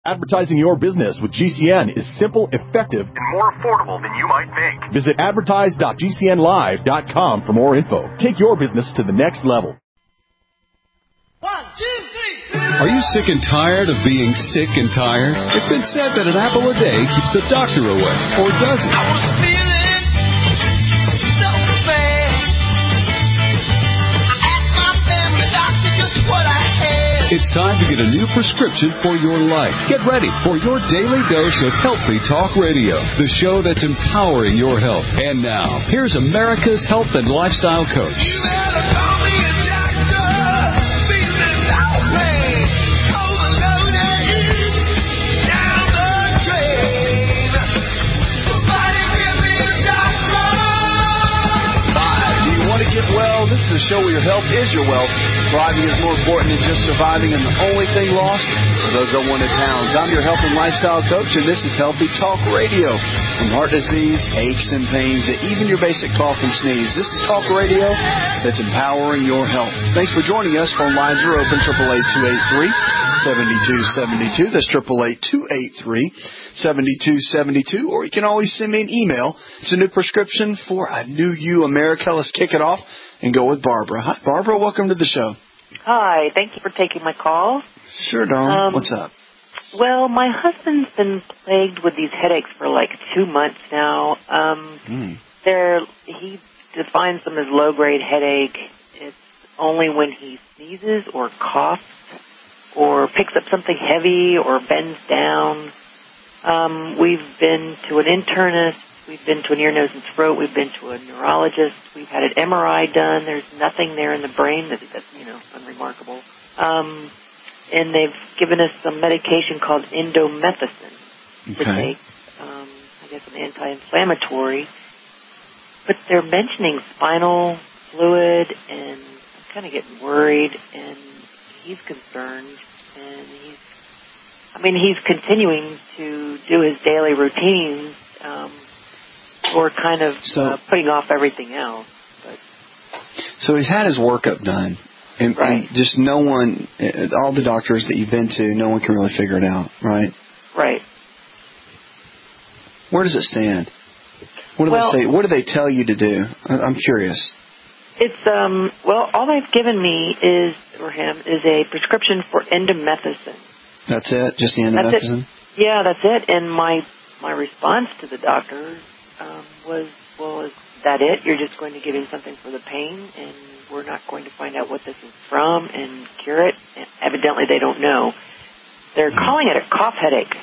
Advertising your business with GCN is simple, effective, and more affordable than you might think. Visit advertise.gcnlive.com for more info. Take your business to the next level. 1, 2, 3. Are you sick and tired of being sick and tired? It's been said that an apple a day keeps the doctor away. Or does it? I was feeling so bad. I asked my family doctor just what I had. It's time to get a new prescription for your life. Get ready for your daily dose of Healthy Talk Radio, the show that's empowering your health. And now, here's America's health and lifestyle coach. You better call me a doctor. Feeling so bad. Overloaded. Down the drain. Somebody give me a doctor. Hi, do you want to get well? This is a show where your health is your wealth. Thriving is more important than just surviving, and the only thing lost are those unwanted pounds. I'm your health and lifestyle coach, and this is Healthy Talk Radio. From heart disease, aches and pains, to even your basic cough and sneeze, this is talk radio that's empowering your health. Thanks for joining us. Phone lines are open, 888-283-7272. That's 888-283-7272. Or you can always send me an email. It's a new prescription for a new you, America. Let's kick it off and go with Barbara. Hi, Barbara. Welcome to the show. Hi. Thank you for taking my call. Sure, Dawn. What's up? Well, my husband's been plagued with these headaches for like 2 months now. He defines them as low-grade headache. It's only when he sneezes or coughs or picks up something heavy or bends down. We've been to an internist. We've been to an ear, nose, and throat. We've been to a neurologist. We've had an MRI done. There's nothing there in the brain that's unremarkable. And they've given us some medication called indomethacin to take, I guess an anti-inflammatory. But they're mentioning spinal fluid, and I'm kind of getting worried, and he's concerned, and he's continuing to do his daily routines, or kind of putting off everything else. So he's had his workup done, and just no one, all the doctors that you've been to, no one can really figure it out, right? Right. Where does it stand? What do they say? What do they tell you to do? I'm curious. It's all they've given me is a prescription for indomethacin. That's it? Just the indomethacin? Yeah, that's it. And my response to the doctor was, well, is that it? You're just going to give him something for the pain, and we're not going to find out what this is from and cure it? And evidently they don't know. They're calling it a cough headache.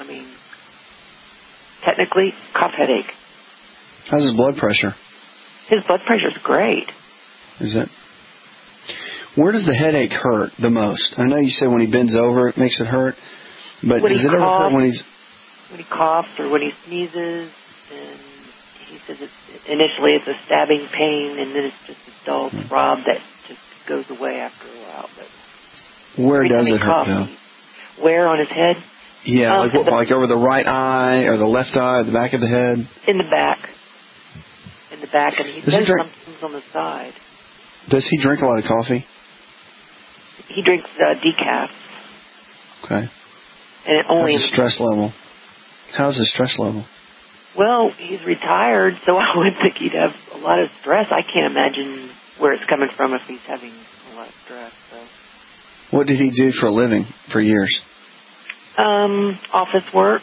Technically, cough headache. How's his blood pressure? His blood pressure's great. Is it? Where does the headache hurt the most? I know you said when he bends over it makes it hurt, but does it ever hurt when he's... When he coughs or when he sneezes, and he says initially it's a stabbing pain, and then it's just a dull throb that just goes away after a while. But where does it hurt, though? Where on his head? Yeah, like over the right eye or the left eye or the back of the head? In the back. In the back, and he does sometimes on the side. Does he drink a lot of coffee? He drinks decaf. Okay. And how's his stress level? How's his stress level? Well, he's retired, so I would think he'd have a lot of stress. I can't imagine where it's coming from if he's having a lot of stress. So. What did he do for a living for years? Office work.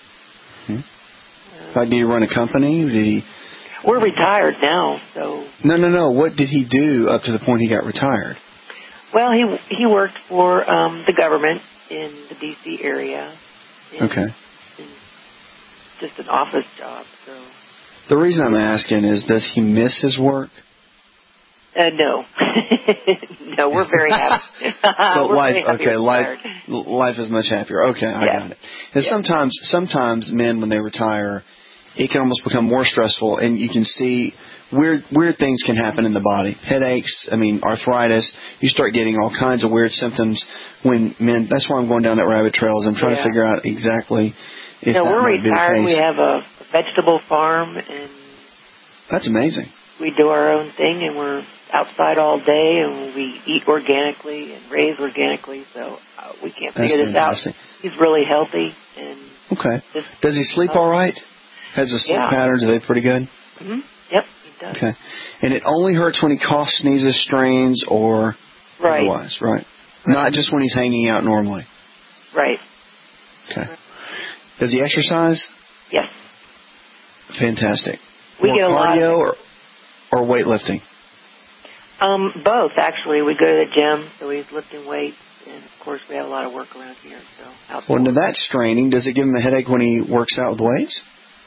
Did he run a company? We're retired now, so... No. What did he do up to the point he got retired? Well, he worked for the government in the D.C. area. In just an office job, so... The reason I'm asking is, does he miss his work? No. No, we're very happy. So life is much happier. Okay, I got it. And sometimes men, when they retire, it can almost become more stressful, and you can see weird things can happen in the body. Headaches, arthritis. You start getting all kinds of weird symptoms when men. That's why I'm going down that rabbit trail. Is I'm trying to figure out exactly if that we're might retired. be the case. We have a vegetable farm, and that's amazing. We do our own thing, and we're outside all day, and we eat organically and raise organically. So we can't figure this out. He's really healthy. And okay. Does he sleep all right? Has the sleep patterns, are they pretty good? Mm-hmm. Yep, he does. Okay. And it only hurts when he coughs, sneezes, strains, or otherwise, right? Not just when he's hanging out normally. Right. Okay. Does he exercise? Yes. Fantastic. We get a cardio or weightlifting? Both, actually. We go to the gym, so he's lifting weights, and of course we have a lot of work around here. So well, now that's straining. Does it give him a headache when he works out with weights?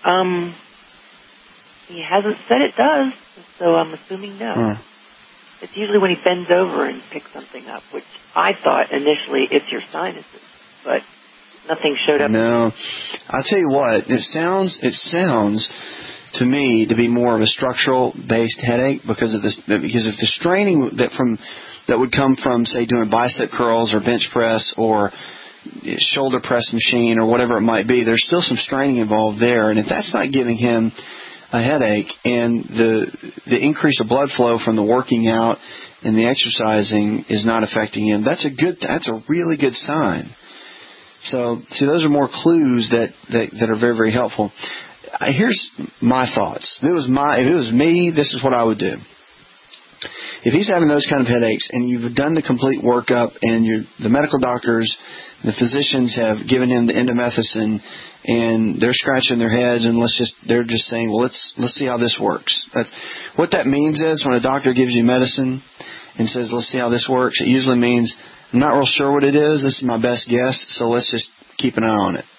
He hasn't said it does, so I'm assuming no. It's usually when he bends over and picks something up, which I thought initially it's your sinuses, but nothing showed up. No. I'll tell you what, it sounds to me to be more of a structural-based headache because if the straining that would come from, say, doing bicep curls or bench press or shoulder press machine or whatever it might be, there's still some straining involved there. And if that's not giving him a headache and the increase of blood flow from the working out and the exercising is not affecting him, that's a really good sign. So, see, those are more clues that are very, very helpful. Here's my thoughts. If it was me, this is what I would do. If he's having those kind of headaches and you've done the complete workup and the medical doctors, the physicians have given him the indomethacin and they're scratching their heads and they're just saying, well, let's see how this works. What that means is when a doctor gives you medicine and says, let's see how this works, it usually means I'm not real sure what it is. This is my best guess, so let's just keep an eye on it.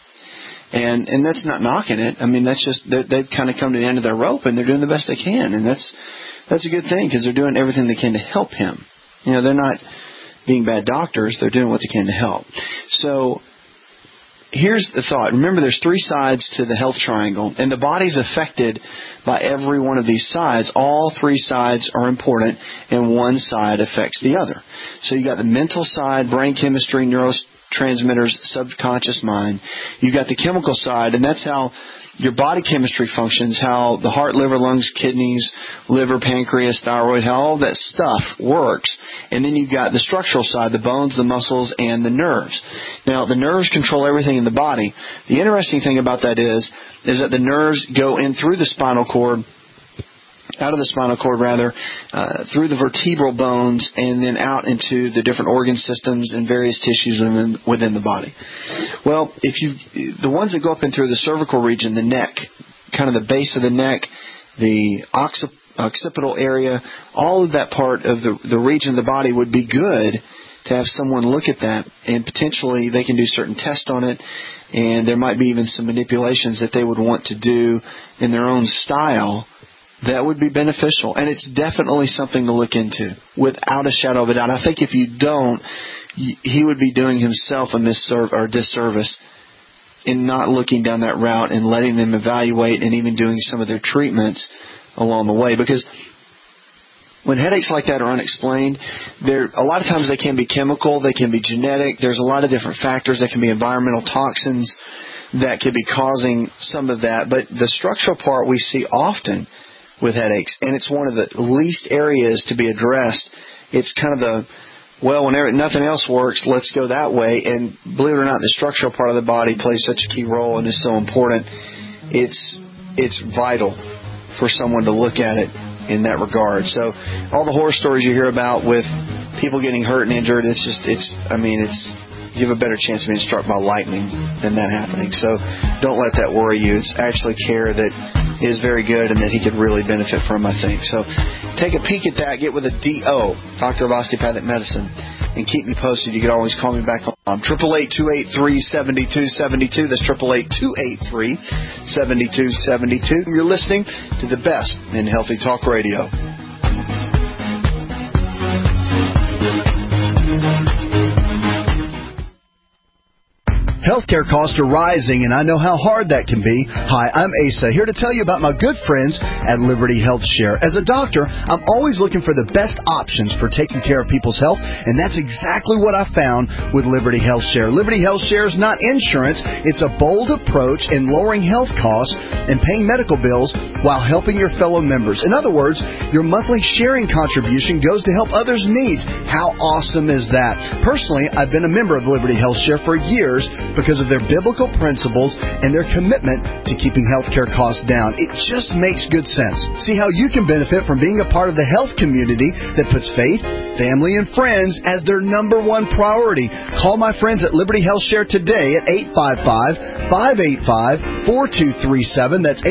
And that's not knocking it. I mean, that's just they've kind of come to the end of their rope and they're doing the best they can, and that's a good thing because they're doing everything they can to help him. You know, they're not being bad doctors. They're doing what they can to help. So here's the thought. Remember, there's three sides to the health triangle, and the body's affected by every one of these sides. All three sides are important, and one side affects the other. So you got the mental side, brain chemistry, neurotransmitters, subconscious mind. You got the chemical side, and that's how your body chemistry functions, how the heart, liver, lungs, kidneys, liver, pancreas, thyroid, how all that stuff works. And then you've got the structural side, the bones, the muscles, and the nerves. Now, the nerves control everything in the body. The interesting thing about that is that the nerves go in through the spinal cord, out of the spinal cord rather, through the vertebral bones, and then out into the different organ systems and various tissues within the body. Well, the ones that go up and through the cervical region, the neck, kind of the base of the neck, the occipital area, all of that part of the region of the body would be good to have someone look at that, and potentially they can do certain tests on it, and there might be even some manipulations that they would want to do in their own style that would be beneficial. And it's definitely something to look into, without a shadow of a doubt. I think if you don't, he would be doing himself a disservice in not looking down that route and letting them evaluate and even doing some of their treatments along the way. Because when headaches like that are unexplained, a lot of times they can be chemical, they can be genetic. There's a lot of different factors. That can be environmental toxins that could be causing some of that. But the structural part we see often with headaches, and it's one of the least areas to be addressed. It's kind of when nothing else works, let's go that way. And believe it or not, the structural part of the body plays such a key role and is so important. It's vital for someone to look at it in that regard. So all the horror stories you hear about with people getting hurt and injured, you have a better chance of being struck by lightning than that happening. So don't let that worry you. It's actually care that is very good and that he could really benefit from, I think. So take a peek at that. Get with a DO, Doctor of Osteopathic Medicine, and keep me posted. You can always call me back on 888-283-7272. That's 888-283-7272. You're listening to the best in Healthy Talk Radio. Healthcare costs are rising, and I know how hard that can be. Hi, I'm Asa, here to tell you about my good friends at Liberty Health Share. As a doctor, I'm always looking for the best options for taking care of people's health, and that's exactly what I found with Liberty Health Share. Liberty Health Share is not insurance. It's a bold approach in lowering health costs and paying medical bills while helping your fellow members. In other words, your monthly sharing contribution goes to help others' needs. How awesome is that? Personally, I've been a member of Liberty Health Share for years, because of their biblical principles and their commitment to keeping healthcare costs down. It just makes good sense. See how you can benefit from being a part of the health community that puts faith, family, and friends as their number one priority. Call my friends at Liberty Health Share today at 855-585-4237. That's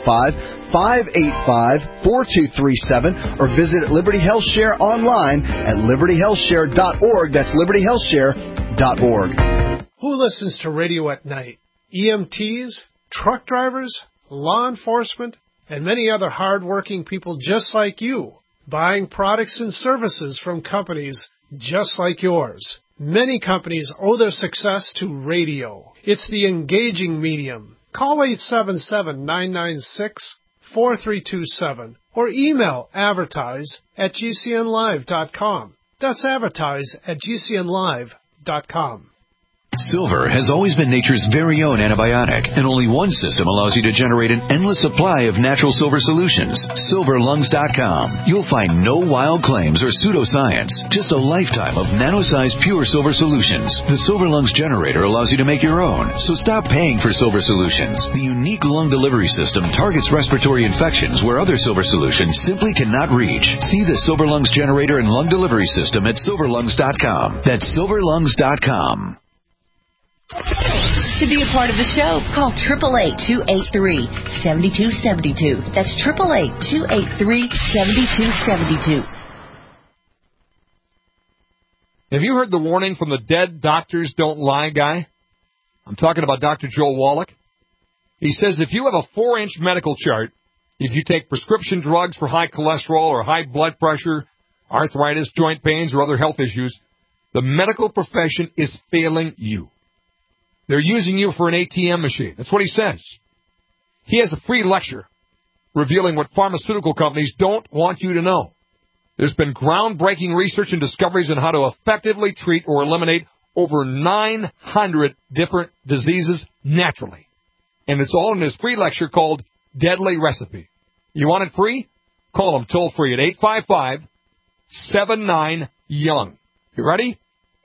855-585-4237, or visit Liberty Health Share online at libertyhealthshare.org. That's libertyhealthshare.org. Who listens to radio at night? EMTs, truck drivers, law enforcement, and many other hard-working people just like you, buying products and services from companies just like yours. Many companies owe their success to radio. It's the engaging medium. Call 877-996-4327 or email advertise@gcnlive.com. That's advertise@gcnlive.com. Silver has always been nature's very own antibiotic, and only one system allows you to generate an endless supply of natural silver solutions. SilverLungs.com. You'll find no wild claims or pseudoscience, just a lifetime of nano-sized pure silver solutions. The Silver Lungs generator allows you to make your own, so stop paying for silver solutions. The unique lung delivery system targets respiratory infections where other silver solutions simply cannot reach. See the Silver Lungs generator and lung delivery system at SilverLungs.com. That's SilverLungs.com. To be a part of the show, call 888-283-7272. That's 888-283-7272. Have you heard the warning from the Dead Doctors Don't Lie guy? I'm talking about Dr. Joel Wallach. He says if you have a 4-inch medical chart, if you take prescription drugs for high cholesterol or high blood pressure, arthritis, joint pains, or other health issues, the medical profession is failing you. They're using you for an ATM machine. That's what he says. He has a free lecture revealing what pharmaceutical companies don't want you to know. There's been groundbreaking research and discoveries on how to effectively treat or eliminate over 900 different diseases naturally. And it's all in his free lecture called Deadly Recipe. You want it free? Call him toll-free at 855-79-YOUNG. You ready?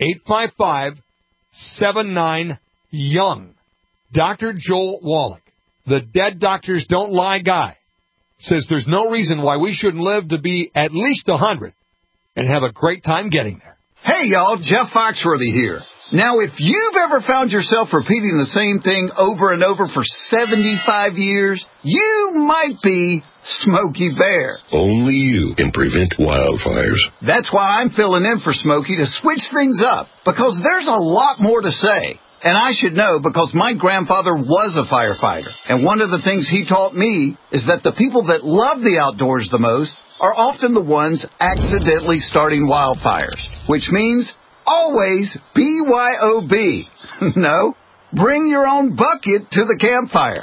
855-79-YOUNG. Dr. Joel Wallach, the Dead Doctors Don't Lie guy, says there's no reason why we shouldn't live to be at least 100 and have a great time getting there. Hey, y'all, Jeff Foxworthy here. Now, if you've ever found yourself repeating the same thing over and over for 75 years, you might be Smokey Bear. Only you can prevent wildfires. That's why I'm filling in for Smokey to switch things up, because there's a lot more to say. And I should know because my grandfather was a firefighter. And one of the things he taught me is that the people that love the outdoors the most are often the ones accidentally starting wildfires, which means always BYOB. No, bring your own bucket to the campfire.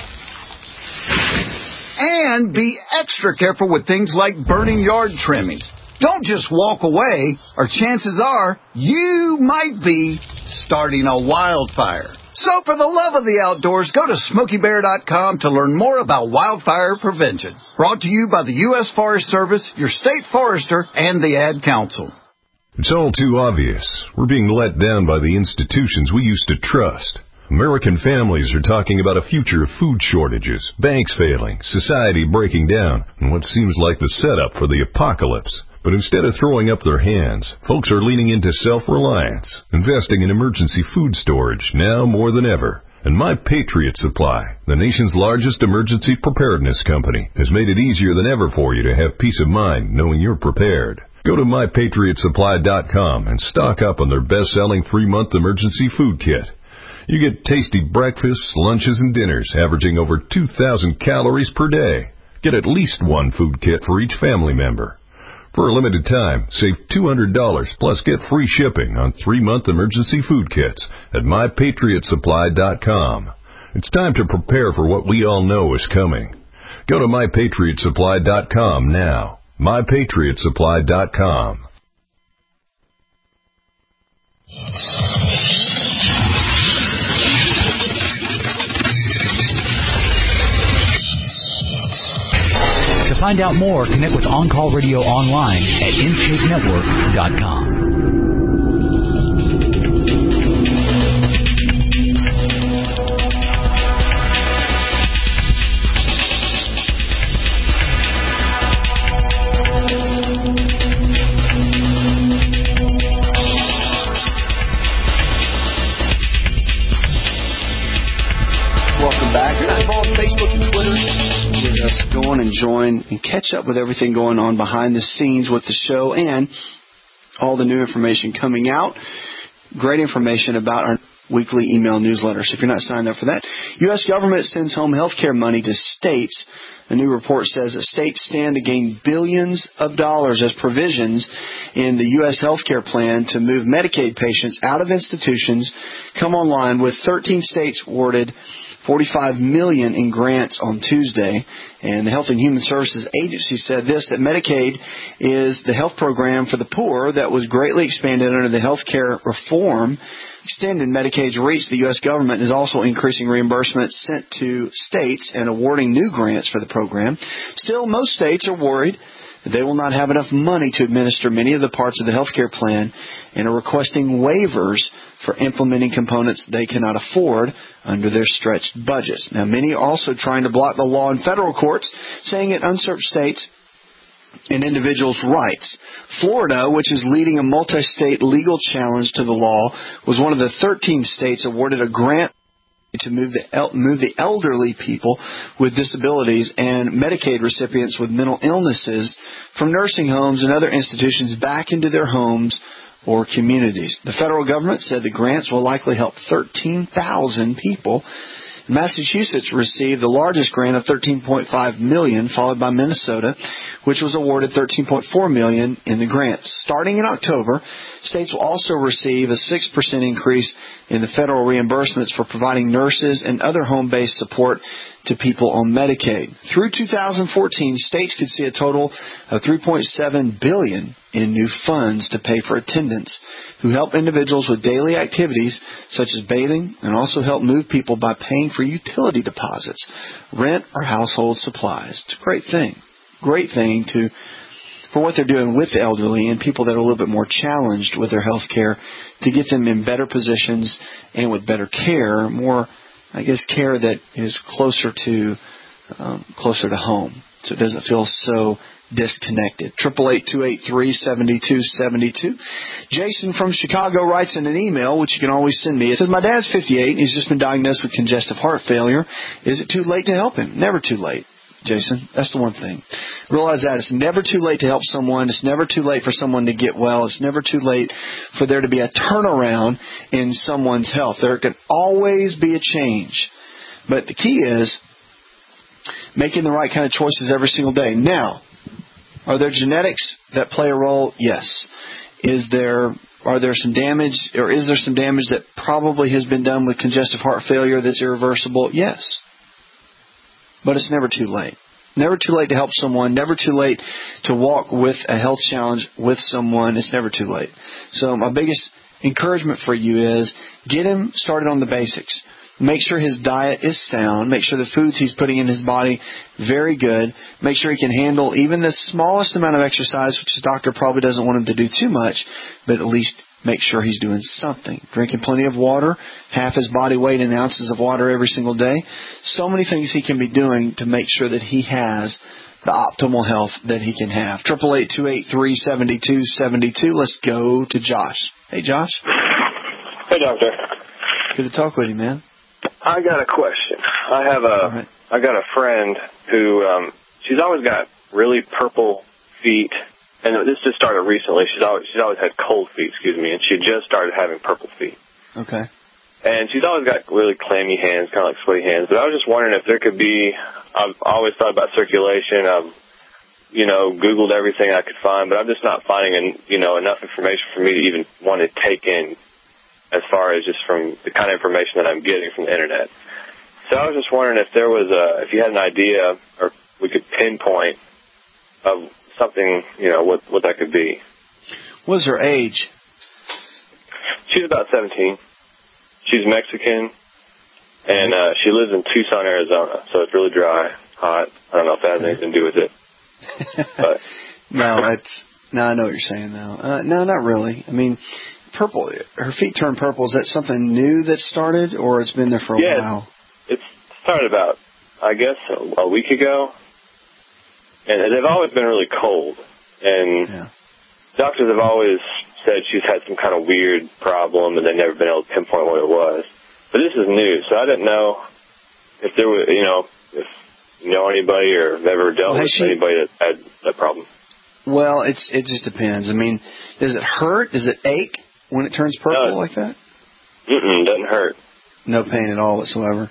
And be extra careful with things like burning yard trimmings. Don't just walk away, or chances are you might be starting a wildfire. So for the love of the outdoors, go to SmokeyBear.com to learn more about wildfire prevention. Brought to you by the U.S. Forest Service, your state forester, and the Ad Council. It's all too obvious. We're being let down by the institutions we used to trust. American families are talking about a future of food shortages, banks failing, society breaking down, and what seems like the setup for the apocalypse. But instead of throwing up their hands, folks are leaning into self-reliance, investing in emergency food storage now more than ever. And My Patriot Supply, the nation's largest emergency preparedness company, has made it easier than ever for you to have peace of mind knowing you're prepared. Go to MyPatriotSupply.com and stock up on their best-selling 3-month emergency food kit. You get tasty breakfasts, lunches, and dinners averaging over 2,000 calories per day. Get at least one food kit for each family member. For a limited time, save $200 plus get free shipping on 3-month emergency food kits at MyPatriotSupply.com. It's time to prepare for what we all know is coming. Go to MyPatriotSupply.com now. MyPatriotSupply.com. To find out more, connect with On Call Radio online at InShapeNetwork.com. back. If you're not involved on Facebook and Twitter, get us going and join and catch up with everything going on behind the scenes with the show and all the new information coming out. Great information about our weekly email newsletters. If you're not signed up for that, U.S. government sends home health care money to states. A new report says that states stand to gain billions of dollars as provisions in the U.S. health care plan to move Medicaid patients out of institutions come online, with 13 states awarded $45 million in grants on Tuesday. And the Health and Human Services Agency said this, that Medicaid is the health program for the poor that was greatly expanded under the health care reform. Extending Medicaid's reach, the U.S. government is also increasing reimbursements sent to states and awarding new grants for the program. Still, most states are worried that they will not have enough money to administer many of the parts of the health care plan and are requesting waivers for implementing components they cannot afford under their stretched budgets. Now, many are also trying to block the law in federal courts, saying it usurps states and individuals' rights. Florida, which is leading a multi-state legal challenge to the law, was one of the 13 states awarded a grant to move the elderly people with disabilities and Medicaid recipients with mental illnesses from nursing homes and other institutions back into their homes or communities. The federal government said the grants will likely help 13,000 people. Massachusetts received the largest grant of $13.5 million, followed by Minnesota, which was awarded $13.4 million in the grants. Starting in October, states will also receive a 6% increase in the federal reimbursements for providing nurses and other home-based support to people on Medicaid. Through 2014, states could see a total of $3.7 billion in new funds to pay for attendants who help individuals with daily activities such as bathing, and also help move people by paying for utility deposits, rent, or household supplies. It's a great thing. Great thing for what they're doing with the elderly and people that are a little bit more challenged with their health care, to get them in better positions and with better care, more, I guess, care that is closer to home, so it doesn't feel so disconnected. 888-283-7272. Jason from Chicago writes in an email, which you can always send me. It says, my dad's 58 and he's just been diagnosed with congestive heart failure. Is it too late to help him? Never too late, Jason. That's the one thing. Realize that. It's never too late to help someone. It's never too late for someone to get well. It's never too late for there to be a turnaround in someone's health. There can always be a change. But the key is making the right kind of choices every single day. Now, are there genetics that play a role? Yes. Is there some damage that probably has been done with congestive heart failure that's irreversible? Yes. But it's never too late. Never too late to help someone. Never too late to walk with a health challenge with someone. It's never too late. So my biggest encouragement for you is get him started on the basics. Make sure his diet is sound. Make sure the foods he's putting in his body very good. Make sure he can handle even the smallest amount of exercise, which his doctor probably doesn't want him to do too much, but at least make sure he's doing something. Drinking plenty of water, half his body weight in ounces of water every single day. So many things he can be doing to make sure that he has the optimal health that he can have. 888-283-7272. Let's go to Josh. Hey, Josh. Hey, doctor. Good to talk with you, man. I got a question. I got a friend who she's always got really purple feet, and this just started recently. She's always had cold feet, and she just started having purple feet. Okay. And she's always got really clammy hands, kind of like sweaty hands. But I was just wondering if there could be. I've always thought about circulation. I've Googled everything I could find, but I'm just not finding enough information for me to even want to take in, as far as just from the kind of information that I'm getting from the internet. So I was just wondering if there was if you had an idea, or we could pinpoint of something, what that could be. What's her age? She's about 17. She's Mexican, and she lives in Tucson, Arizona, so it's really dry, hot. I don't know if that has anything to do with it. But No, I know what you're saying, though. No, not really. I mean, purple. Her feet turn purple. Is that something new that started, or it's been there for a while? It's started about, I guess, a week ago, and they've always been really cold. And doctors have always said she's had some kind of weird problem, and they've never been able to pinpoint what it was. But this is new, so I didn't know if there was, if you know anybody or have ever dealt with anybody that had that problem. Well, it just depends. I mean, does it hurt? Does it ache when it turns purple like that? Doesn't hurt. No pain at all whatsoever?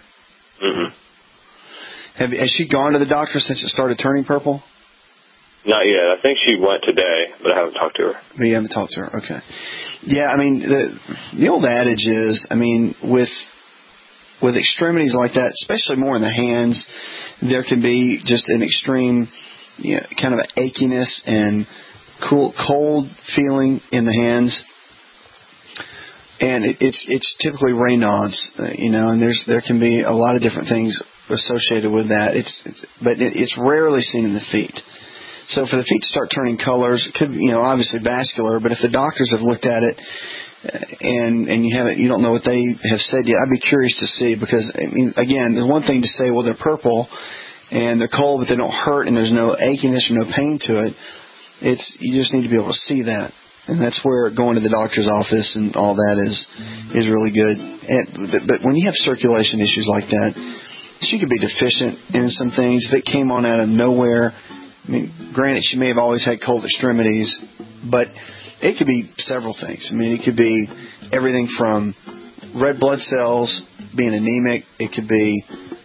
Has she gone to the doctor since it started turning purple? Not yet. I think she went today, but I haven't talked to her. But you haven't talked to her, okay. Yeah, I mean, the old adage is, I mean, with extremities like that, especially more in the hands, there can be just an extreme, kind of an achiness and cold feeling in the hands. And it's typically Raynaud's, and there can be a lot of different things associated with that. But it's rarely seen in the feet. So for the feet to start turning colors, it could be, obviously vascular, but if the doctors have looked at it and you don't know what they have said yet, I'd be curious to see, because, I mean, again, there's one thing to say, well, they're purple and they're cold, but they don't hurt and there's no achiness or no pain to it. You just need to be able to see that. And that's where going to the doctor's office and all that is really good. But when you have circulation issues like that, she could be deficient in some things. If it came on out of nowhere, I mean, granted, she may have always had cold extremities, but it could be several things. I mean, it could be everything from red blood cells being anemic. It could be,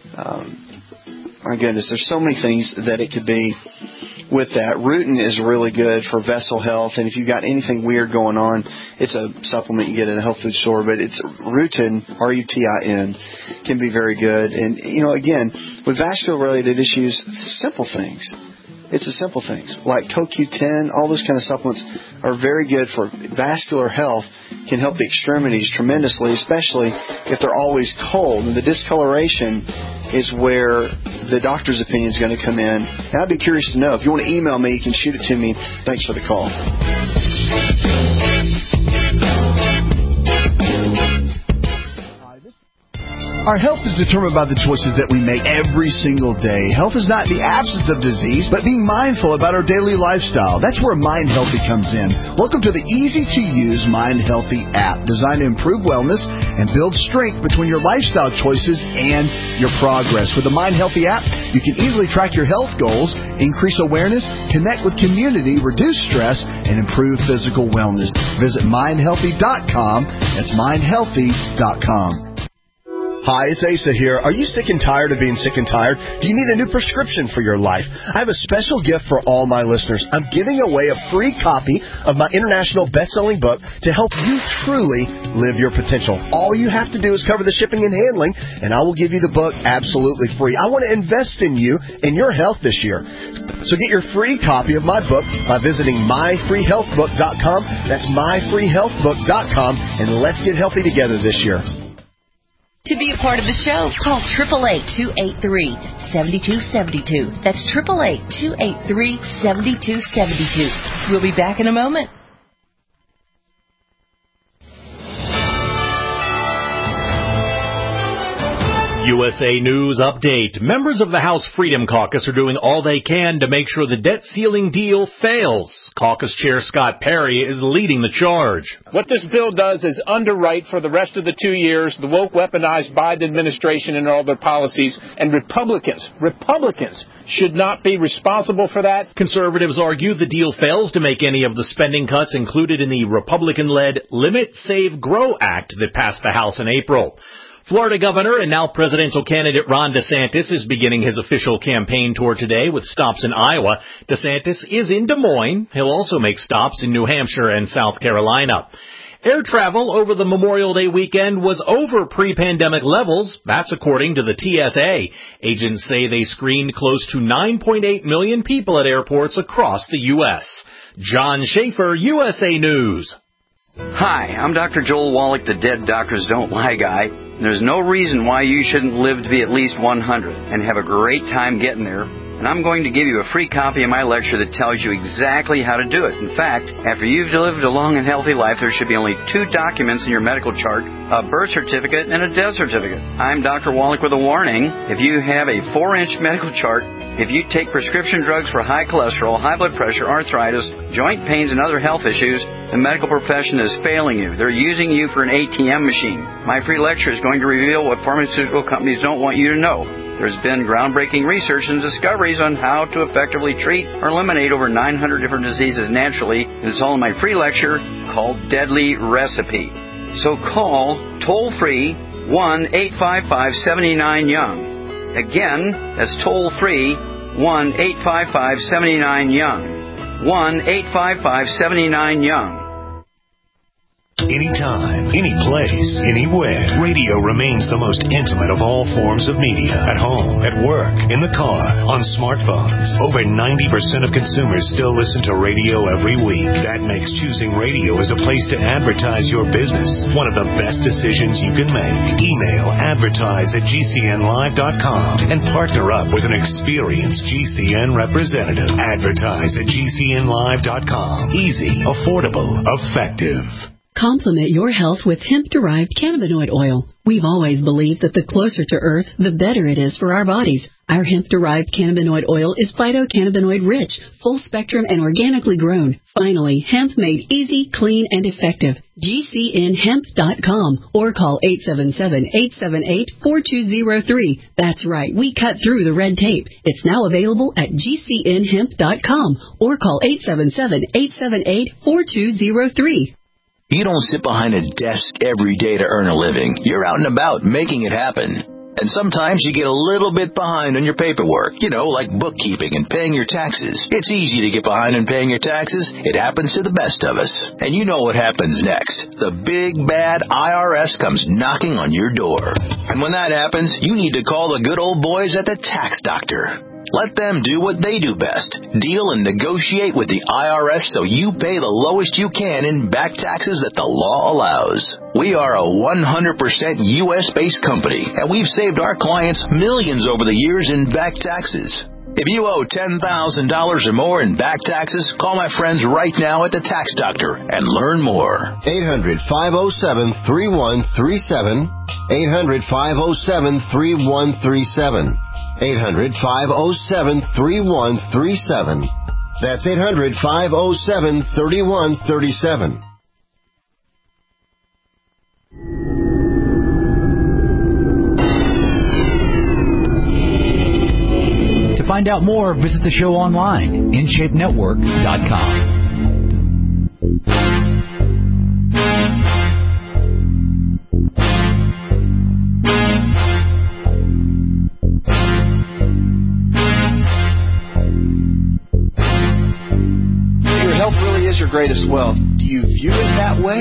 my goodness, there's so many things that it could be with that. Rutin is really good for vessel health, and if you've got anything weird going on, it's a supplement you get at a health food store, but it's Rutin, R-U-T-I-N, can be very good. And, again, with vascular-related issues, simple things. It's the simple things, like CoQ10, all those kind of supplements are very good for vascular health, can help the extremities tremendously, especially if they're always cold. And the discoloration is where the doctor's opinion is going to come in. And I'd be curious to know. If you want to email me, you can shoot it to me. Thanks for the call. Our health is determined by the choices that we make every single day. Health is not the absence of disease, but being mindful about our daily lifestyle. That's where Mind Healthy comes in. Welcome to the easy-to-use Mind Healthy app, designed to improve wellness and build strength between your lifestyle choices and your progress. With the Mind Healthy app, you can easily track your health goals, increase awareness, connect with community, reduce stress, and improve physical wellness. Visit mindhealthy.com. That's mindhealthy.com. Hi, it's Asa here. Are you sick and tired of being sick and tired? Do you need a new prescription for your life? I have a special gift for all my listeners. I'm giving away a free copy of my international best-selling book to help you truly live your potential. All you have to do is cover the shipping and handling, and I will give you the book absolutely free. I want to invest in you and your health this year. So get your free copy of my book by visiting myfreehealthbook.com. That's myfreehealthbook.com, and let's get healthy together this year. To be a part of the show, call 888-283-7272. That's 888-283-7272. We'll be back in a moment. USA News Update. Members of the House Freedom Caucus are doing all they can to make sure the debt ceiling deal fails. Caucus Chair Scott Perry is leading the charge. What this bill does is underwrite for the rest of the 2 years the woke, weaponized Biden administration and all their policies, and Republicans should not be responsible for that. Conservatives argue the deal fails to make any of the spending cuts included in the Republican-led Limit, Save, Grow Act that passed the House in April. Florida Governor and now presidential candidate Ron DeSantis is beginning his official campaign tour today with stops in Iowa. DeSantis is in Des Moines. He'll also make stops in New Hampshire and South Carolina. Air travel over the Memorial Day weekend was over pre-pandemic levels. That's according to the TSA. Agents say they screened close to 9.8 million people at airports across the U.S. John Schaefer, USA News. Hi, I'm Dr. Joel Wallach, the Dead Doctors Don't Lie guy. There's no reason why you shouldn't live to be at least 100 and have a great time getting there. And I'm going to give you a free copy of my lecture that tells you exactly how to do it. In fact, after you've lived a long and healthy life, there should be only 2 documents in your medical chart, a birth certificate and a death certificate. I'm Dr. Wallach with a warning. If you have a 4-inch medical chart, if you take prescription drugs for high cholesterol, high blood pressure, arthritis, joint pains, and other health issues, The medical profession is failing you. They're using you for an ATM machine. My free lecture is going to reveal what pharmaceutical companies don't want you to know. There's been groundbreaking research and discoveries on how to effectively treat or eliminate over 900 different diseases naturally. It's all in my free lecture called Deadly Recipe. So call toll-free 1-855-79-YOUNG. Again, that's toll-free 1-855-79-YOUNG. 1-855-79-YOUNG. Anytime, any place, anywhere, radio remains the most intimate of all forms of media. At home, at work, in the car, on smartphones. Over 90% of consumers still listen to radio every week. That makes choosing radio as a place to advertise your business one of the best decisions you can make. Email advertise@gcnlive.com and partner up with an experienced GCN representative. Advertise@gcnlive.com. Easy, affordable, effective. Complement your health with hemp-derived cannabinoid oil. We've always believed that the closer to Earth, the better it is for our bodies. Our hemp-derived cannabinoid oil is phytocannabinoid-rich, full-spectrum, and organically grown. Finally, hemp made easy, clean, and effective. GCNhemp.com or call 877-878-4203. That's right, we cut through the red tape. It's now available at GCNhemp.com or call 877-878-4203. You don't sit behind a desk every day to earn a living. You're out and about making it happen. And sometimes you get a little bit behind on your paperwork, like bookkeeping and paying your taxes. It's easy to get behind on paying your taxes. It happens to the best of us. And you know what happens next. The big, bad IRS comes knocking on your door. And when that happens, you need to call the good old boys at the Tax Doctor. Let them do what they do best. Deal and negotiate with the IRS so you pay the lowest you can in back taxes that the law allows. We are a 100% U.S.-based company, and we've saved our clients millions over the years in back taxes. If you owe $10,000 or more in back taxes, call my friends right now at the Tax Doctor and learn more. 800-507-3137. 800-507-3137. 800-507-3137. That's 800-507-3137. To find out more, visit the show online, InShapeNetwork.com. Your greatest wealth. Do you view it that way?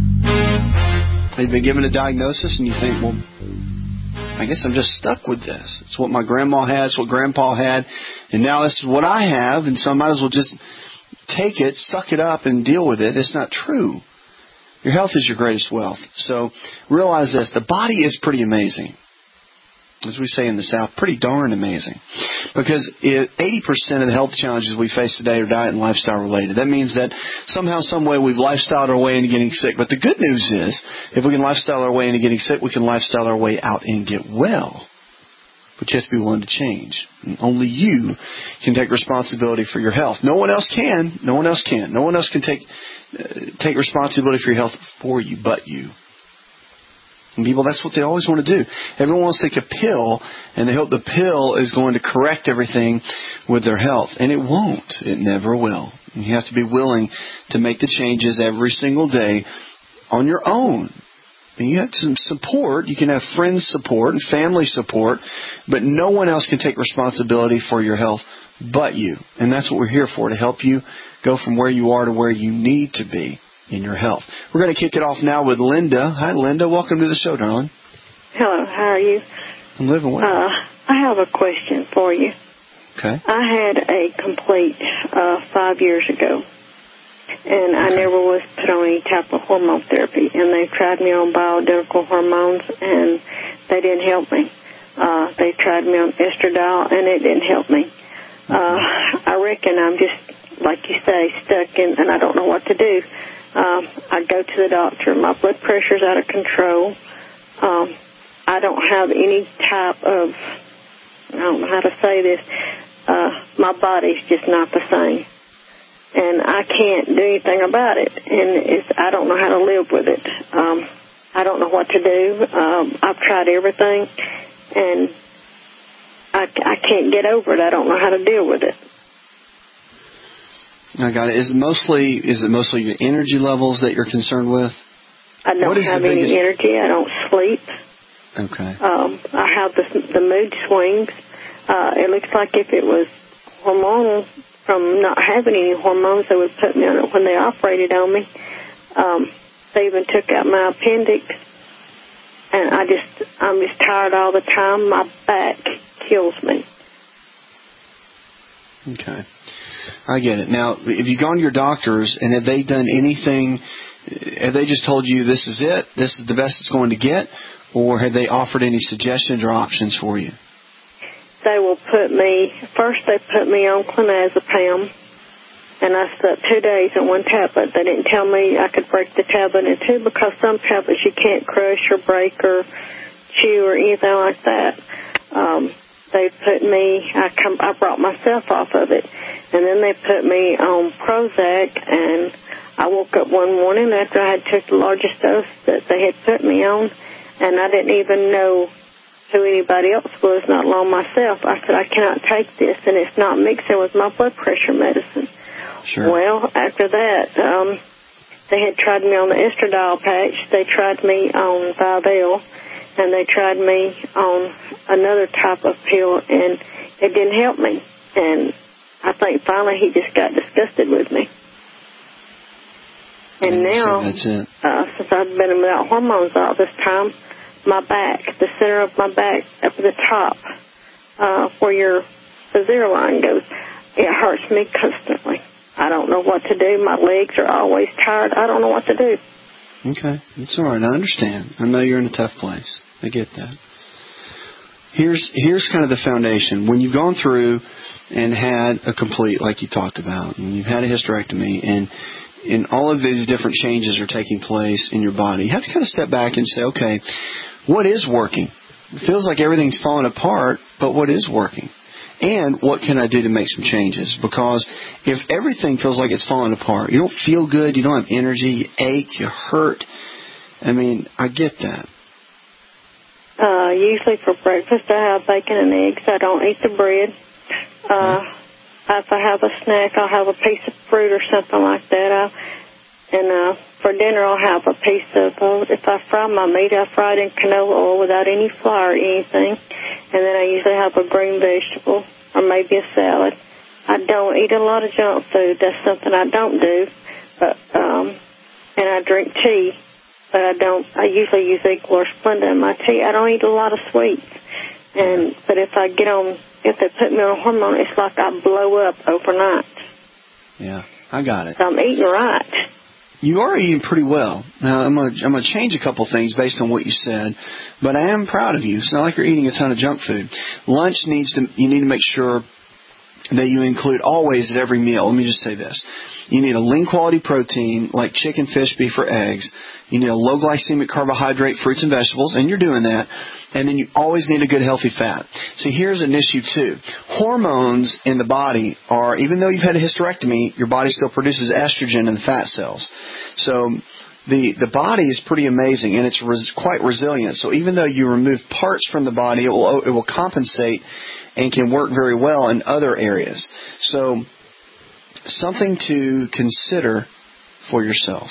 You've been given a diagnosis and you think, well, I guess I'm just stuck with this. It's what my grandma had, it's what grandpa had, and now this is what I have, and so I might as well just take it, suck it up, and deal with it. It's not true. Your health is your greatest wealth. So realize this, the body is pretty amazing. As we say in the South, pretty darn amazing. Because 80% of the health challenges we face today are diet and lifestyle related. That means that somehow, some way, we've lifestyled our way into getting sick. But the good news is, if we can lifestyle our way into getting sick, we can lifestyle our way out and get well. But you have to be willing to change. And only you can take responsibility for your health. No one else can. No one else can. No one else can take responsibility for your health for you but you. And people, that's what they always want to do. Everyone wants to take a pill, and they hope the pill is going to correct everything with their health. And it won't. It never will. And you have to be willing to make the changes every single day on your own. And you have some support. You can have friends support and family support, but no one else can take responsibility for your health but you. And that's what we're here for, to help you go from where you are to where you need to be in your health. We're going to kick it off now with Linda. Hi, Linda. Welcome to the show, darling. Hello. How are you? I'm living well. I have a question for you. Okay. I had a complete 5 years ago, and I never was put on any type of hormone therapy, and they tried me on bioidentical hormones, and they didn't help me. They tried me on estradiol, and it didn't help me. I reckon I'm just, like you say, stuck in, and I don't know what to do. I go to the doctor. My blood pressure's out of control. I don't have any type of, I don't know how to say this, my body's just not the same. and I can't do anything about it. And I don't know how to live with it. I don't know what to do. I've tried everything, and I can't get over it. I don't know how to deal with it. I got it. Is it mostly your energy levels that you're concerned with? I don't have any energy. I don't sleep. Okay. I have the mood swings. It looks like if it was hormonal from not having any hormones, they would put me on it when they operated on me. They even took out my appendix, and I'm just tired all the time. My back kills me. Okay. I get it. Now, have you gone to your doctors, and have they done anything? Have they just told you this is it, this is the best it's going to get, or have they offered any suggestions or options for you? They will first they put me on clonazepam, and I slept 2 days on one tablet. They didn't tell me I could break the tablet in two, because some tablets you can't crush or break or chew or anything like that. They put me, I brought myself off of it, and then they put me on Prozac, and I woke up one morning after I had took the largest dose that they had put me on, and I didn't even know who anybody else was, not alone myself. I said, I cannot take this, and it's not mixing with my blood pressure medicine. Sure. Well, after that, they had tried me on the estradiol patch. They tried me on Vivell, and they tried me on another type of pill, and it didn't help me. And I think finally he just got disgusted with me. And now, that's it. Since I've been without hormones all this time, my back, the center of my back, up at the top, where your zero line goes, it hurts me constantly. I don't know what to do. My legs are always tired. I don't know what to do. Okay, that's all right. I understand. I know you're in a tough place. I get that. Here's kind of the foundation. When you've gone through and had a complete, like you talked about, and you've had a hysterectomy, and all of these different changes are taking place in your body, you have to kind of step back and say, okay, what is working? It feels like everything's falling apart, but what is working? And what can I do to make some changes? Because if everything feels like it's falling apart, you don't feel good, you don't have energy, you ache, you hurt. I mean, I get that. Usually for breakfast I have bacon and eggs. I don't eat the bread. If I have a snack, I'll have a piece of fruit or something like that. And for dinner I'll have a piece of, if I fry my meat, I fry it in canola oil without any flour or anything. And then I usually have a green vegetable or maybe a salad. I don't eat a lot of junk food. That's something I don't do. But and I drink tea. But I usually use Equal or Splenda in my tea. I don't eat a lot of sweets. But if they put me on a hormone, it's like I blow up overnight. Yeah, I got it. So I'm eating right. You are eating pretty well. Now, I'm gonna change a couple things based on what you said, but I am proud of you. It's not like you're eating a ton of junk food. You need to make sure that you include always at every meal. Let me just say this. You need a lean quality protein like chicken, fish, beef, or eggs. You need a low glycemic carbohydrate, fruits and vegetables, and you're doing that. And then you always need a good healthy fat. See, here's an issue too. Hormones in the body are, even though you've had a hysterectomy, your body still produces estrogen in the fat cells. So the body is pretty amazing, and it's quite resilient. So even though you remove parts from the body, it will compensate and can work very well in other areas. So something to consider for yourself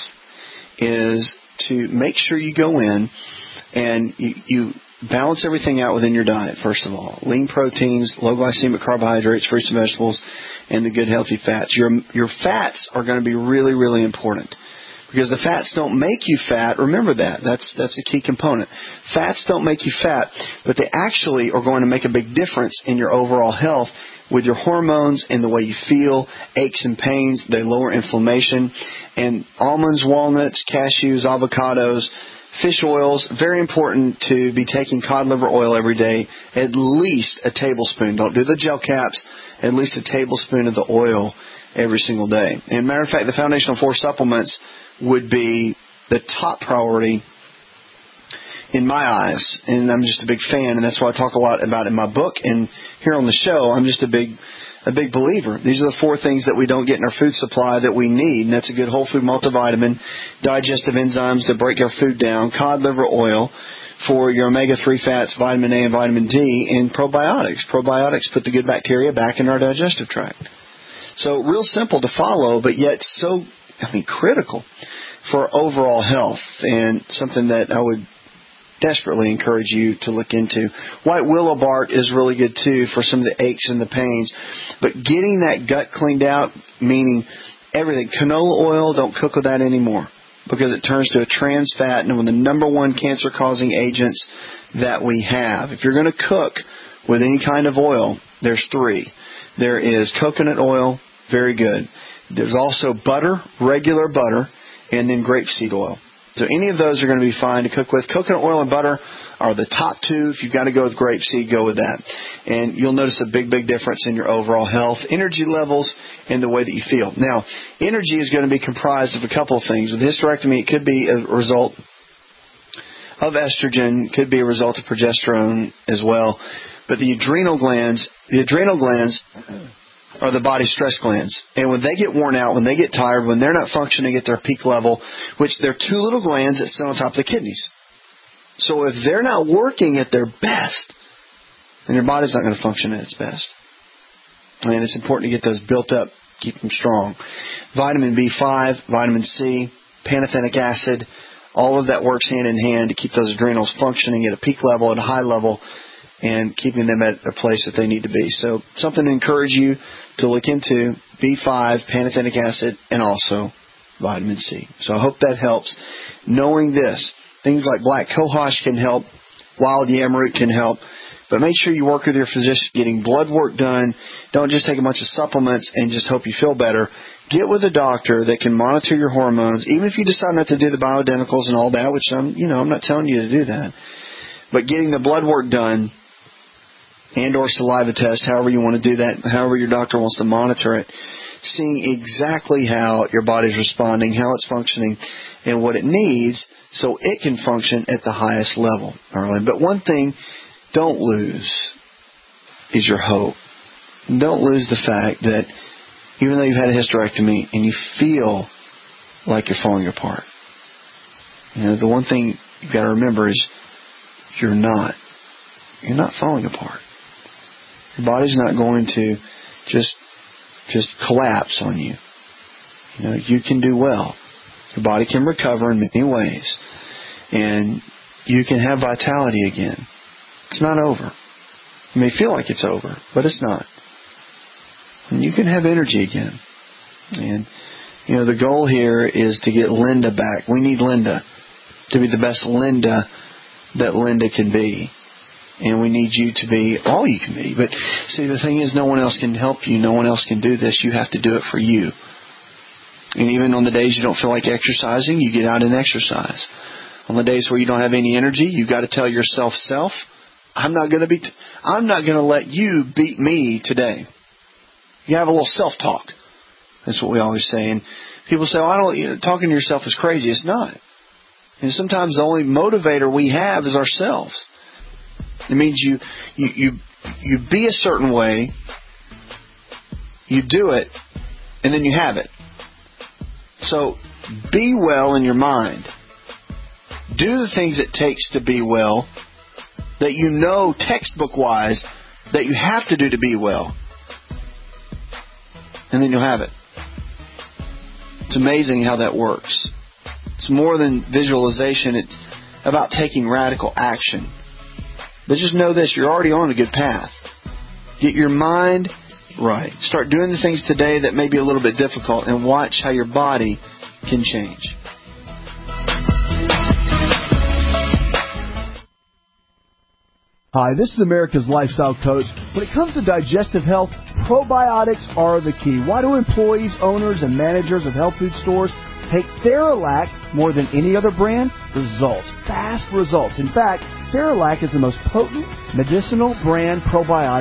is to make sure you go in and you balance everything out within your diet, first of all. Lean proteins, low glycemic carbohydrates, fruits and vegetables, and the good healthy fats. Your fats are going to be really, really important. Because the fats don't make you fat. Remember that. That's a key component. Fats don't make you fat, but they actually are going to make a big difference in your overall health with your hormones and the way you feel, aches and pains. They lower inflammation. And almonds, walnuts, cashews, avocados, fish oils, very important to be taking cod liver oil every day, at least a tablespoon. Don't do the gel caps, at least a tablespoon of the oil every single day. And matter of fact, the Foundational 4 supplements would be the top priority in my eyes. And I'm just a big fan, and that's why I talk a lot about it in my book. And here on the show, I'm just a big a big believer. These are the 4 things that we don't get in our food supply that we need, and that's a good whole food multivitamin, digestive enzymes to break our food down, cod liver oil for your omega-3 fats, vitamin A and vitamin D, and probiotics. Probiotics put the good bacteria back in our digestive tract. So real simple to follow, but yet so, critical for overall health, and something that I would desperately encourage you to look into. White willow bark is really good too for some of the aches and the pains. But getting that gut cleaned out, meaning everything. Canola oil, don't cook with that anymore because it turns to a trans fat and one of the number 1 cancer-causing agents that we have. If you're going to cook with any kind of oil, there's 3. There is coconut oil, very good. There's also butter, regular butter, and then grapeseed oil. So any of those are going to be fine to cook with. Coconut oil and butter are the top 2. If you've got to go with grapeseed, go with that. And you'll notice a big, big difference in your overall health, energy levels, and the way that you feel. Now, energy is going to be comprised of a couple of things. With hysterectomy, it could be a result of estrogen, could be a result of progesterone as well. But the adrenal glands are the body's stress glands. And when they get worn out, when they get tired, when they're not functioning at their peak level, which they're 2 little glands that sit on top of the kidneys. So if they're not working at their best, then your body's not going to function at its best. And it's important to get those built up, keep them strong. Vitamin B5, vitamin C, pantothenic acid, all of that works hand in hand to keep those adrenals functioning at a peak level, at a high level, and keeping them at a place that they need to be. So something to encourage you to look into, B5, pantothenic acid, and also vitamin C. So I hope that helps. Knowing this, things like black cohosh can help, wild yamroot can help, but make sure you work with your physician, getting blood work done. Don't just take a bunch of supplements and just hope you feel better. Get with a doctor that can monitor your hormones, even if you decide not to do the bioidenticals and all that, which I'm not telling you to do that. But getting the blood work done and or saliva test, however you want to do that, however your doctor wants to monitor it, seeing exactly how your body's responding, how it's functioning, and what it needs so it can function at the highest level. All right. But one thing don't lose is your hope. Don't lose the fact that even though you've had a hysterectomy and you feel like you're falling apart, the one thing you've got to remember is you're not. You're not falling apart. Your body's not going to just collapse on you. You can do well. Your body can recover in many ways. And you can have vitality again. It's not over. You may feel like it's over, but it's not. And you can have energy again. And, the goal here is to get Linda back. We need Linda to be the best Linda that Linda can be. And we need you to be all you can be. But see, the thing is, no one else can help you. No one else can do this. You have to do it for you. And even on the days you don't feel like exercising, you get out and exercise. On the days where you don't have any energy, you've got to tell yourself, I'm not going to let you beat me today. You have a little self-talk. That's what we always say. And people say, talking to yourself is crazy. It's not. And sometimes the only motivator we have is ourselves. It means you be a certain way, you do it, and then you have it. So be well in your mind. Do the things it takes to be well, that textbook-wise, that you have to do to be well. And then you'll have it. It's amazing how that works. It's more than visualization. It's about taking radical action. But just know this, you're already on a good path. Get your mind right. Start doing the things today that may be a little bit difficult and watch how your body can change. Hi, this is America's Lifestyle Coach. When it comes to digestive health, probiotics are the key. Why do employees, owners, and managers of health food stores take Theralac more than any other brand? Results. Fast results. In fact, Theralac is the most potent medicinal brand probiotic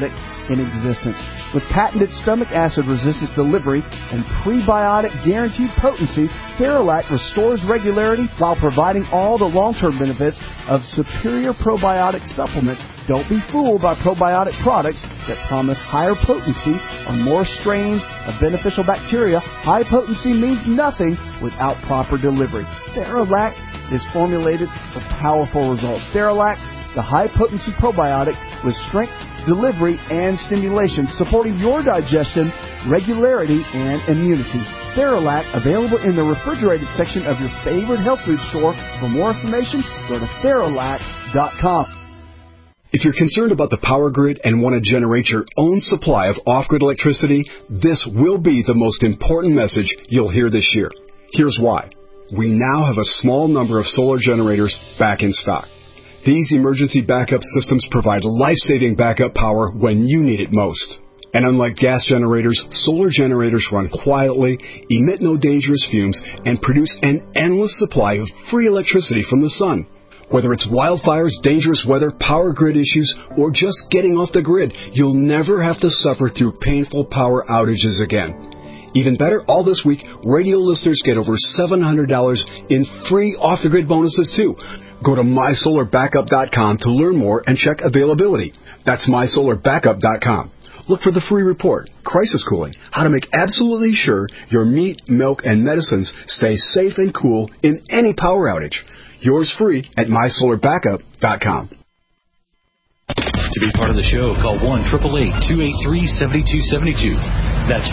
in existence. With patented stomach acid resistance delivery and prebiotic guaranteed potency, Theralac restores regularity while providing all the long-term benefits of superior probiotic supplements. Don't be fooled by probiotic products that promise higher potency or more strains of beneficial bacteria. High potency means nothing without proper delivery. Theralac is formulated for powerful results. Theralac, the high-potency probiotic with strength, delivery, and stimulation, supporting your digestion, regularity, and immunity. Theralac, available in the refrigerated section of your favorite health food store. For more information, go to Theralac.com. If you're concerned about the power grid and want to generate your own supply of off-grid electricity, this will be the most important message you'll hear this year. Here's why. We now have a small number of solar generators back in stock. These emergency backup systems provide life-saving backup power when you need it most. And unlike gas generators, solar generators run quietly, emit no dangerous fumes, and produce an endless supply of free electricity from the sun. Whether it's wildfires, dangerous weather, power grid issues, or just getting off the grid, you'll never have to suffer through painful power outages again. Even better, all this week, radio listeners get over $700 in free off-the-grid bonuses, too. Go to MySolarBackup.com to learn more and check availability. That's MySolarBackup.com. Look for the free report, Crisis Cooling, how to make absolutely sure your meat, milk, and medicines stay safe and cool in any power outage. Yours free at MySolarBackup.com. To be part of the show, call 1-888-283-7272. That's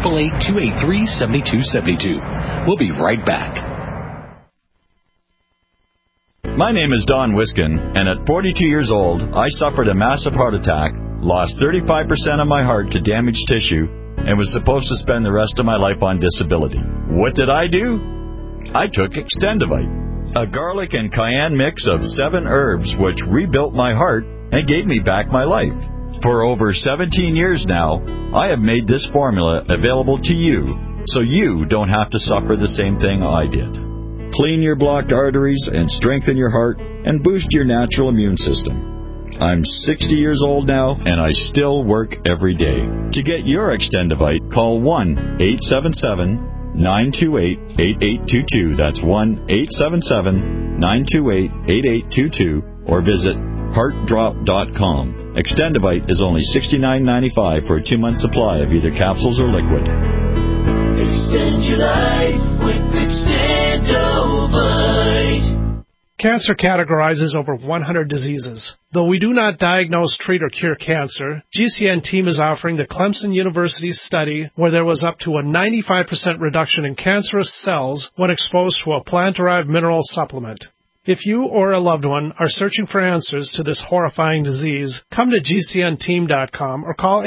1-888-283-7272. We'll be right back. My name is Don Wiskin, and at 42 years old, I suffered a massive heart attack, lost 35% of my heart to damaged tissue, and was supposed to spend the rest of my life on disability. What did I do? I took Extendivite, a garlic and cayenne mix of 7 herbs which rebuilt my heart and gave me back my life. For over 17 years now, I have made this formula available to you, so you don't have to suffer the same thing I did. Clean your blocked arteries and strengthen your heart and boost your natural immune system. I'm 60 years old now, and I still work every day. To get your Extendivite, call 1-877-928-8822. That's 1-877-928-8822, or visit heartdrop.com. Extendivite is only $69.95 for a 2-month supply of either capsules or liquid. Extend your life with Extendovite. Cancer categorizes over 100 diseases. Though we do not diagnose, treat, or cure cancer, GCN team is offering the Clemson University study where there was up to a 95% reduction in cancerous cells when exposed to a plant-derived mineral supplement. If you or a loved one are searching for answers to this horrifying disease, come to GCNteam.com or call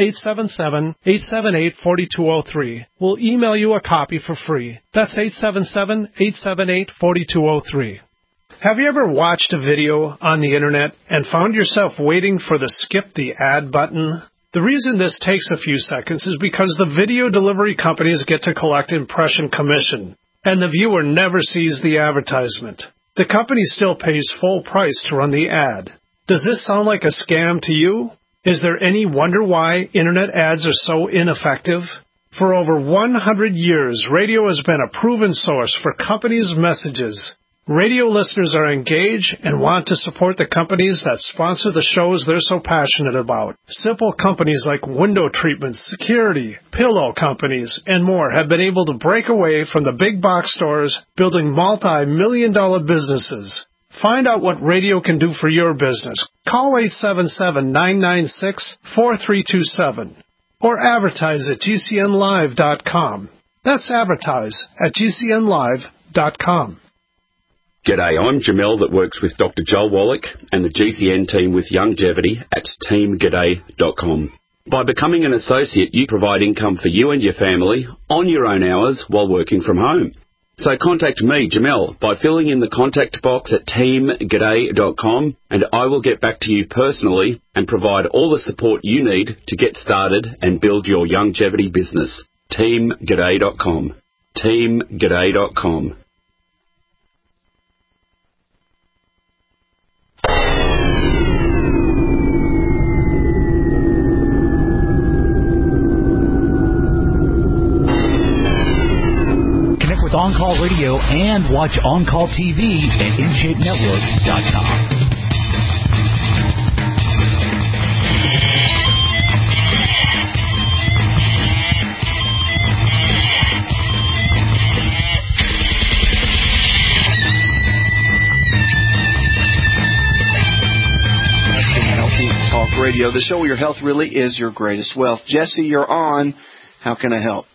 877-878-4203. We'll email you a copy for free. That's 877-878-4203. Have you ever watched a video on the internet and found yourself waiting for the skip the ad button? The reason this takes a few seconds is because the video delivery companies get to collect impression commission, and the viewer never sees the advertisement. The company still pays full price to run the ad. Does this sound like a scam to you? Is there any wonder why internet ads are so ineffective? For over 100 years, radio has been a proven source for companies' messages. Radio listeners are engaged and want to support the companies that sponsor the shows they're so passionate about. Simple companies like window treatments, security, pillow companies, and more have been able to break away from the big box stores, building multi-million-dollar businesses. Find out what radio can do for your business. Call 877-996-4327 or advertise at GCNlive.com. That's advertise at GCNlive.com. G'day, I'm Jamel that works with Dr. Joel Wallach and the GCN team with Longevity at teamg'day.com. By becoming an associate, you provide income for you and your family on your own hours while working from home. So contact me, Jamel, by filling in the contact box at teamg'day.com, and I will get back to you personally and provide all the support you need to get started and build your longevity business. teamg'day.com. teamg'day.com. On-Call Radio and watch On-Call TV at InShapeNetwork.com. Radio, the show where your health really is your greatest wealth. Jesse, you're on. How can I help?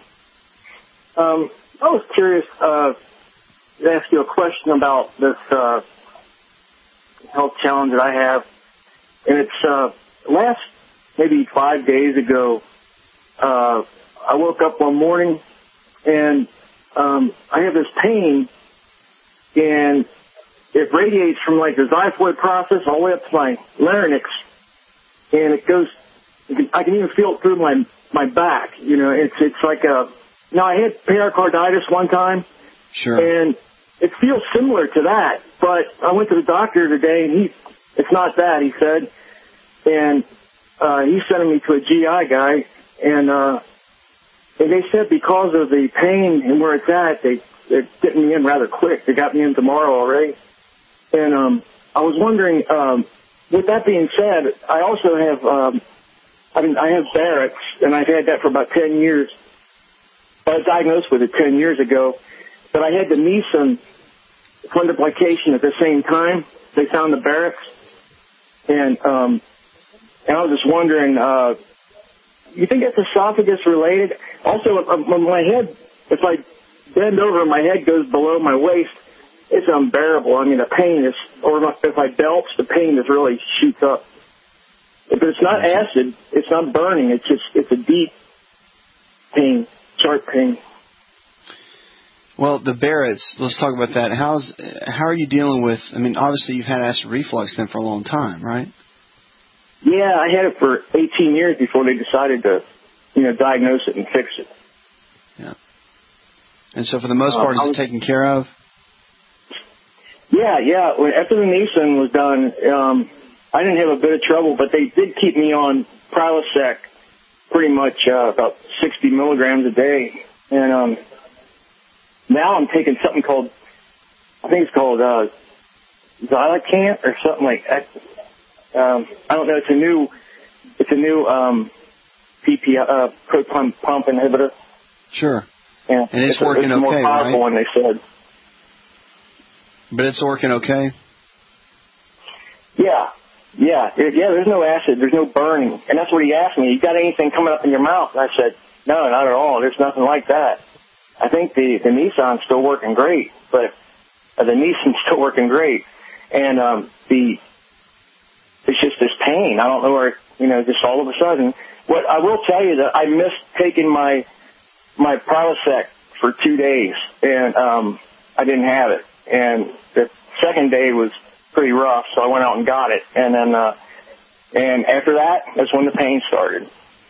I was curious to ask you a question about this health challenge that I have. And it's last maybe 5 days ago, I woke up one morning and I have this pain, and it radiates from like the xiphoid process all the way up to my larynx. And it goes, I can even feel it through my back. You know, it's like I had pericarditis one time. Sure. And it feels similar to that. But I went to the doctor today, and it's not that, he said. And he's sending me to a GI guy. And they said because of the pain and where it's at, they're getting me in rather quick. They got me in tomorrow already. And I was wondering, with that being said, I also have, I have Barrett's, and I've had that for about 10 years. I was diagnosed with it 10 years ago, but I had the Nissen fundoplication at the same time. They found the Barrett's, and I was just wondering, you think that's esophagus related? Also, my head, if I bend over, my head goes below my waist. It's unbearable. I mean, the pain is, or if I belch, the pain just really shoots up. But it's not acid. It's not burning. It's a deep pain, sharp pain. Well, the Barrett's, let's talk about that. How are you dealing with, I mean, obviously you've had acid reflux then for a long time, right? Yeah, I had it for 18 years before they decided to, diagnose it and fix it. Yeah. And so for the most part, is it taken care of? Yeah. After the Nissen was done, I didn't have a bit of trouble, but they did keep me on Prilosec pretty much about 60 milligrams a day. And now I'm taking something called, I think it's called Xylacant or something like that. I don't know. It's a new PPI, proton pump inhibitor. Sure. Yeah. And it's working it's okay, more powerful right? One, they said. But it's working okay? Yeah. There's no acid. There's no burning. And that's what he asked me. You got anything coming up in your mouth? And I said, no, not at all. There's nothing like that. I think the Nissan's still working great, but the Nissan's still working great. And it's just this pain. I don't know where, just all of a sudden. What I will tell you that I missed taking my Prilosec for 2 days, and I didn't have it. And the second day was pretty rough, so I went out and got it. And then, and after that, that's when the pain started.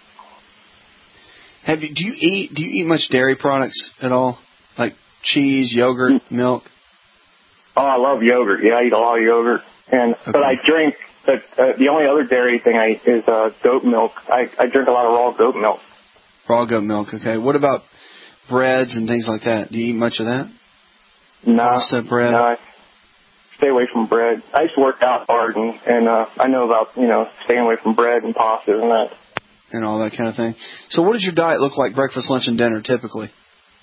Do you eat much dairy products at all? Like cheese, yogurt, milk? Oh, I love yogurt. Yeah, I eat a lot of yogurt. But I drink, the only other dairy thing I eat is goat milk. I drink a lot of raw goat milk. Raw goat milk, okay. What about breads and things like that? Do you eat much of that? No. Pasta, bread? No, I stay away from bread. I used to work out hard, and I know about, staying away from bread and pasta and that. And all that kind of thing. So what does your diet look like, breakfast, lunch, and dinner, typically?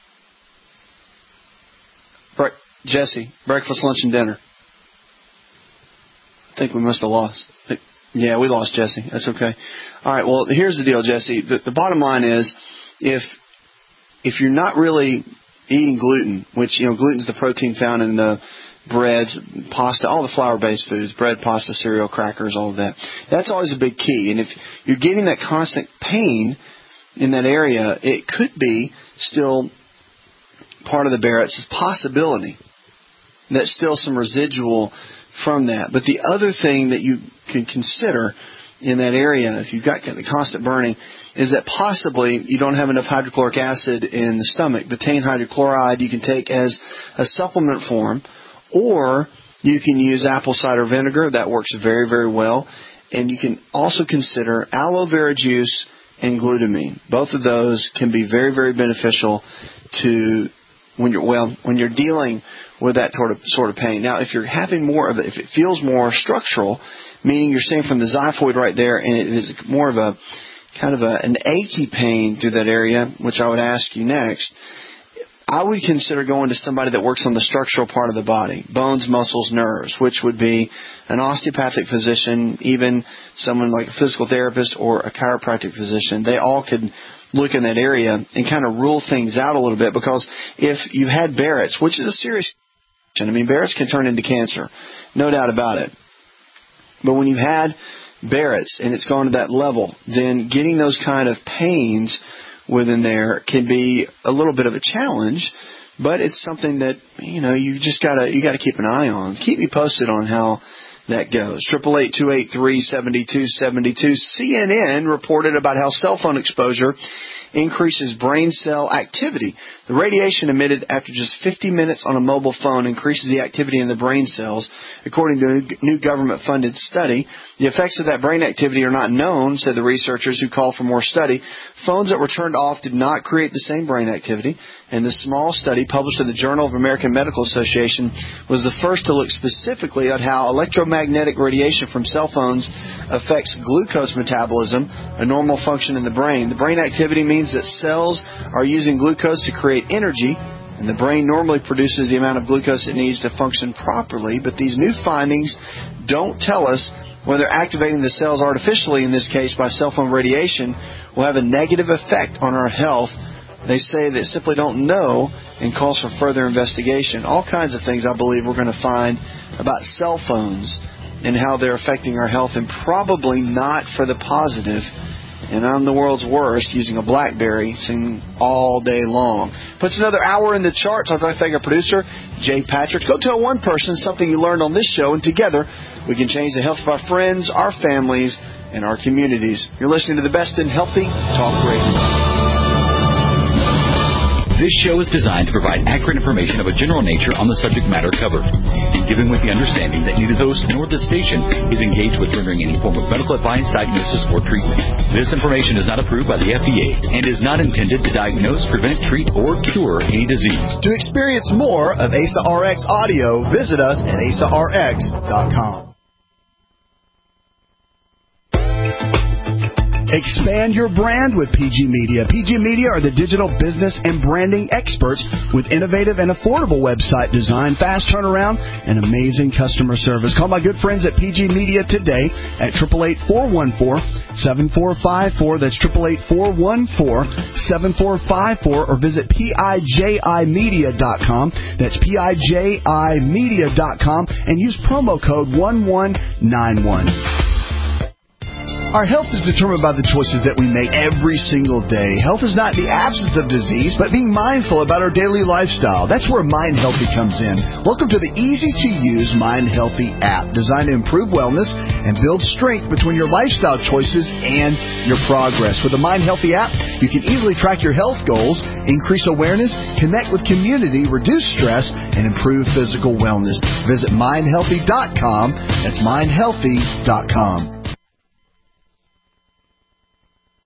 Jesse, breakfast, lunch, and dinner. I think we must have lost. Yeah, we lost Jesse. That's okay. All right, well, here's the deal, Jesse. The bottom line is, if you're not really eating gluten, which, gluten's the protein found in the breads, pasta, all the flour-based foods, bread, pasta, cereal, crackers, all of that. That's always a big key. And if you're getting that constant pain in that area, it could be still part of the Barrett's possibility. That's still some residual from that. But the other thing that you can consider in that area, if you've got the constant burning, is that possibly you don't have enough hydrochloric acid in the stomach. Betaine hydrochloride you can take as a supplement form, or you can use apple cider vinegar. That works very, very well. And you can also consider aloe vera juice and glutamine. Both of those can be very, very beneficial to when you're dealing with that sort of pain. Now, if you're having more of it, if it feels more structural, meaning you're seeing from the xiphoid right there, and it is more of a kind of an achy pain through that area, which I would ask you next, I would consider going to somebody that works on the structural part of the body, bones, muscles, nerves, which would be an osteopathic physician, even someone like a physical therapist or a chiropractic physician. They all could look in that area and kind of rule things out a little bit, because if you had Barrett's, which is a serious condition, I mean, Barrett's can turn into cancer, no doubt about it. But when you had Barrett's and it's gone to that level, then getting those kind of pains within there can be a little bit of a challenge, but it's something that, you just gotta keep an eye on. Keep me posted on how that goes. 888-283-7272. CNN reported about how cell phone exposure increases brain cell activity. The radiation emitted after just 50 minutes on a mobile phone increases the activity in the brain cells. According to a new government-funded study, the effects of that brain activity are not known, said the researchers who called for more study. Phones that were turned off did not create the same brain activity, and the small study published in the Journal of American Medical Association was the first to look specifically at how electromagnetic radiation from cell phones affects glucose metabolism, a normal function in the brain. The brain activity means that cells are using glucose to create energy, and the brain normally produces the amount of glucose it needs to function properly. But these new findings don't tell us whether activating the cells artificially, in this case by cell phone radiation, will have a negative effect on our health. They say they simply don't know and calls for further investigation. All kinds of things I believe we're going to find about cell phones and how they're affecting our health, and probably not for the positive. And I'm the world's worst using a BlackBerry singing all day long. Puts another hour in the charts. I'd like to thank our producer, Jay Patrick. Go tell one person something you learned on this show, and together we can change the health of our friends, our families, and our communities. You're listening to the best in healthy talk radio. This show is designed to provide accurate information of a general nature on the subject matter covered, given with the understanding that neither the host nor the station is engaged with rendering any form of medical advice, diagnosis, or treatment. This information is not approved by the FDA and is not intended to diagnose, prevent, treat, or cure any disease. To experience more of ASA RX audio, visit us at asarx.com. Expand your brand with PG Media. PG Media are the digital business and branding experts with innovative and affordable website design, fast turnaround, and amazing customer service. Call my good friends at PG Media today at 888-414-7454. That's 888-414-7454, or visit PIJImedia.com. That's PIJImedia.com, and use promo code 1191. Our health is determined by the choices that we make every single day. Health is not the absence of disease, but being mindful about our daily lifestyle. That's where Mind Healthy comes in. Welcome to the easy-to-use Mind Healthy app, designed to improve wellness and build strength between your lifestyle choices and your progress. With the Mind Healthy app, you can easily track your health goals, increase awareness, connect with community, reduce stress, and improve physical wellness. Visit mindhealthy.com. That's mindhealthy.com.